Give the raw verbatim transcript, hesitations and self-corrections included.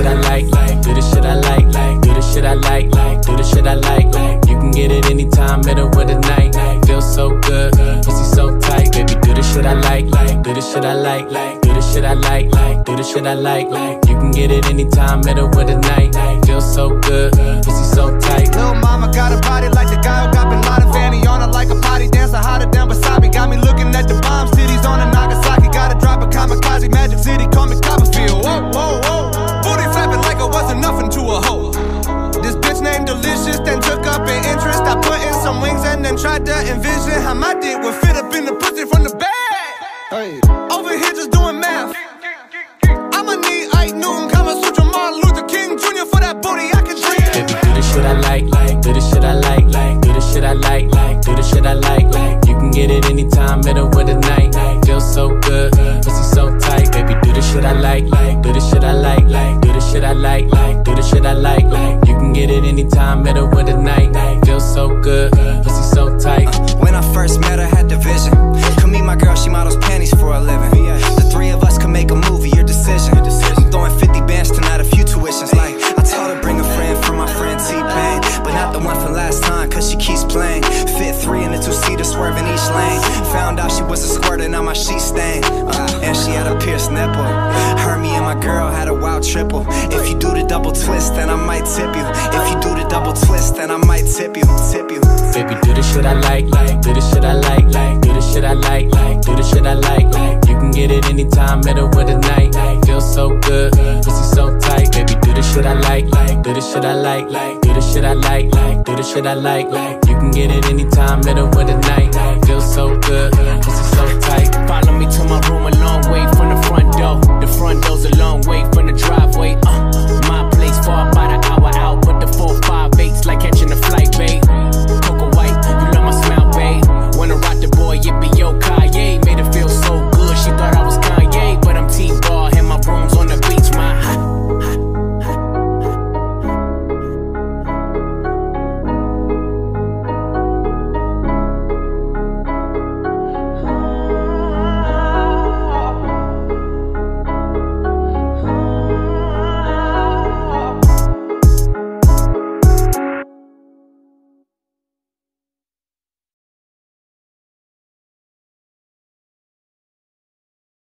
shit I like, like, do the shit I like, like, do the shit I like, like, do the shit I like, like. You can get it anytime, middle of the night, like, feel so good, pussy so tight, baby, do the shit I like, like, do the shit I like, like, do the shit I like, like, do the shit I like, like. You can get it anytime, middle of the night, like, feel so good, pussy so tight. Lil' mama got a body like the guy who got Bin Laden, fanny on her like a potty dancer, hotter than wasabi. Got me looking at the bomb cities on the Nagasaki. Gotta drop a kamikaze, Magic City, call me Copperfield. Whoa, whoa, whoa, booty flapping like it wasn't nothing to a hoe. This bitch named Delicious, then took up an interest. I put in some wings and then tried to envision how my dick would fit up in the pussy from the bag. Hey. Over here just doing math. I'ma need Ike Newton, Kama Sutra, Martin Luther King Junior for that booty I can dream. Baby, do the shit I like, like, do the shit I like, like, do the shit I like, like, do the shit I like, like. You can get it anytime, middle of the night, like, feel so good, pussy so tight. Baby, do the shit I like, like, do the shit I like, like, do the shit I like, like, do the shit I like, like. You can get it anytime, middle of the night, like, feel so good, pussy so tight. Uh, when I first met her, had the vision. Come meet my girl, she models panties for a living. The three of us could make a movie, your decision. I'm throwing fifty bands tonight, a few tuitions. Like, I told her bring a friend for my friend T-Pain, but not the one from last time, cause she keeps playing. Fit three in the two-seater, swerving each lane. Found out she was a squirter, now my sheet stain. Uh, and she had a pierced nipple. Her, me, and my girl had a wild triple. If you do the double twist, then I might tip you. If you do the double twist, then I might tip you, tip you. Baby, do the shit I like, like, do the shit I like, like, do the shit I like, like, do the shit I like, like. You can get it anytime, middle of the night, like, feel so good, pussy so tight. Baby, do the shit I like, like, do the shit I like, like, do the shit I like, like, do the shit I like, like. You can get it anytime, middle of the night, like, feel so good, pussy so